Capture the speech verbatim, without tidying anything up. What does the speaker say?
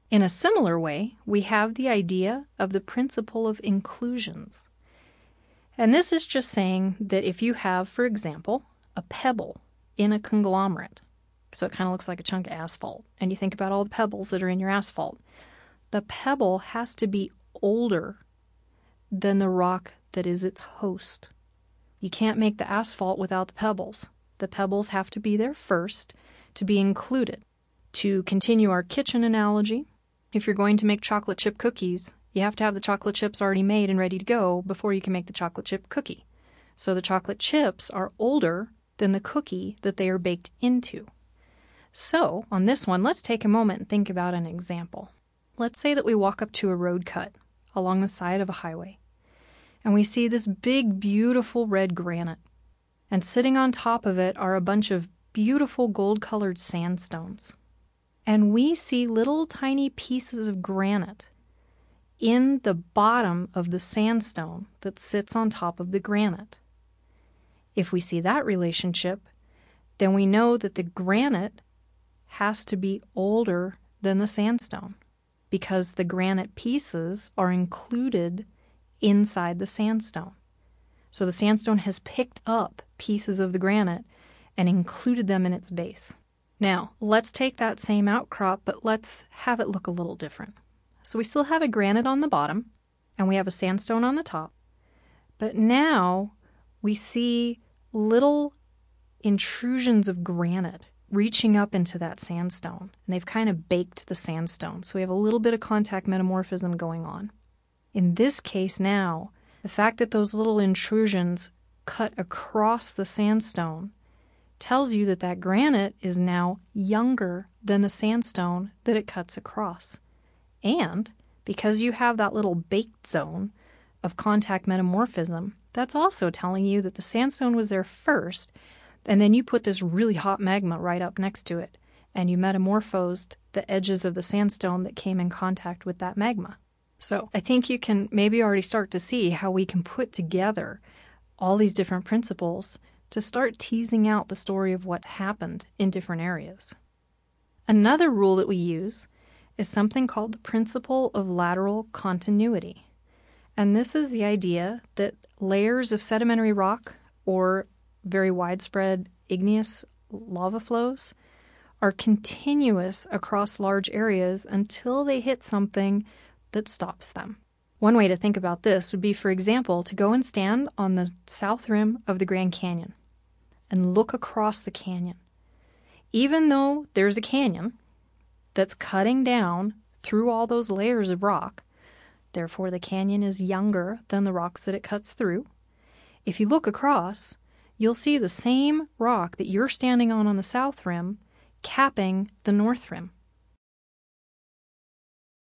In a similar way, we have the idea of the principle of inclusions. And this is just saying that if you have, for example, a pebble in a conglomerate, so it kind of looks like a chunk of asphalt, and you think about all the pebbles that are in your asphalt, the pebble has to be older than the rock that is its host. You can't make the asphalt without the pebbles. The pebbles have to be there first to be included. To continue our kitchen analogy, if you're going to make chocolate chip cookies, you have to have the chocolate chips already made and ready to go before you can make the chocolate chip cookie. So the chocolate chips are older than the cookie that they are baked into. So on this one, let's take a moment and think about an example. Let's say that we walk up to a road cut along the side of a highway, and we see this big, beautiful red granite. And sitting on top of it are a bunch of beautiful gold-colored sandstones. And we see little tiny pieces of granite in the bottom of the sandstone that sits on top of the granite. If we see that relationship, then we know that the granite has to be older than the sandstone because the granite pieces are included inside the sandstone. So the sandstone has picked up pieces of the granite and included them in its base. Now, let's take that same outcrop, but let's have it look a little different. So we still have a granite on the bottom, and we have a sandstone on the top. But now we see little intrusions of granite reaching up into that sandstone, and they've kind of baked the sandstone. So we have a little bit of contact metamorphism going on. In this case now, the fact that those little intrusions cut across the sandstone tells you that that granite is now younger than the sandstone that it cuts across. And because you have that little baked zone of contact metamorphism, that's also telling you that the sandstone was there first, and then you put this really hot magma right up next to it, and you metamorphosed the edges of the sandstone that came in contact with that magma. So I think you can maybe already start to see how we can put together all these different principles to start teasing out the story of what happened in different areas. Another rule that we use is something called the principle of lateral continuity. And this is the idea that layers of sedimentary rock or very widespread igneous lava flows are continuous across large areas until they hit something that stops them. One way to think about this would be, for example, to go and stand on the south rim of the Grand Canyon and look across the canyon. Even though there's a canyon that's cutting down through all those layers of rock, therefore the canyon is younger than the rocks that it cuts through, if you look across, you'll see the same rock that you're standing on on the south rim capping the north rim.